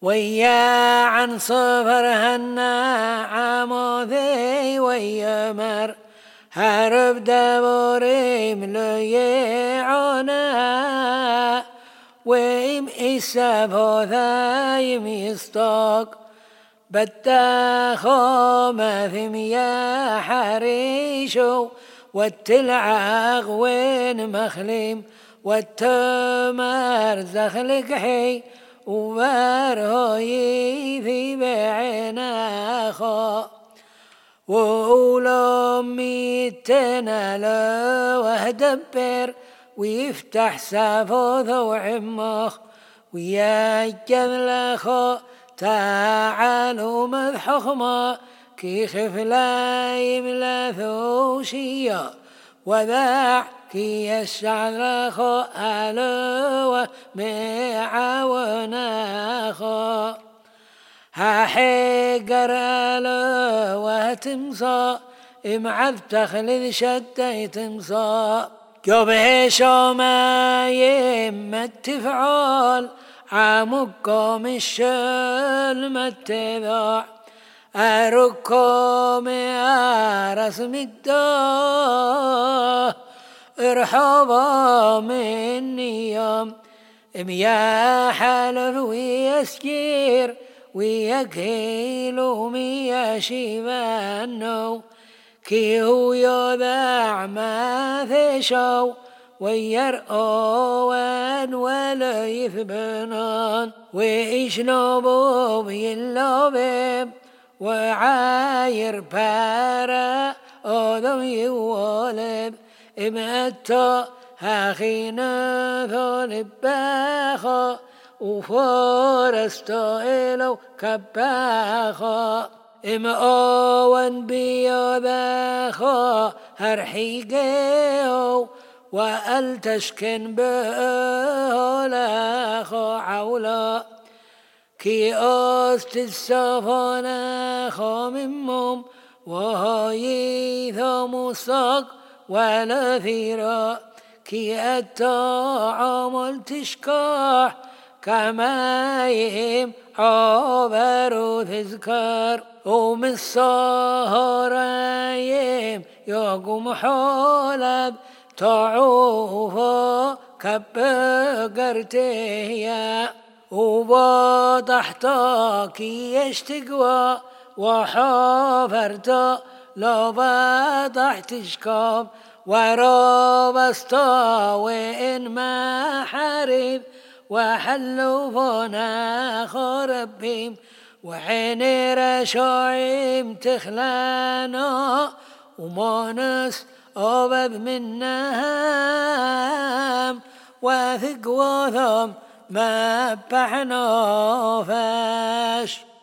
ويا عن صفرها النعم ذي ويمر هرب دبوري مليعنا ويم إسابو ذايم يستوق بتاخو مثم يا حريشو والتلعغ وين مخليم والتمر زخلق حي ومره يذي بعيناخو وولو ميتنا لو وهدبر ويفتح سافو ذو عمخ ويا جذلخو تعالوا مذحخما كي خفلا يملا ثوشيا وذاع كي يشعلخو ألوه معاوناخو هاحقر ألوه تمصا إمعذ تخلذ شدي تمصا جبه شوما يمت تفعل عمكم الشل متذاع أركم رسم الدار ارحبا مني يوم يا حلف ويسكير ويكيلو ميا شيبانو كي هو يذاع ما ثشو ويرؤون ولا يثبنان ويشنبوا بيلوبيب وعاير بارا أذو يولب إمتى هاخينا ذولب باخا وفورستو إلو كباخا إم أوان بيوباخا هرحيقيو وألتشكن بأولاخو عولا كي أست السفناخو ممم وهايثو مصاق ولا ثيرا كي الطعام تشكاح كما يهم عبر تذكر ومن الصهرايم يقوم حولب تعوفا كبقرتيا وبطحتك يشتقوا وحافرت لو بطحت شكاب ورابستا وإن ما حرب وحلوا فنا خربهم وعيني رشايم تخلانا ومانس أبد من نهم وثق وثم ما بحنا فاش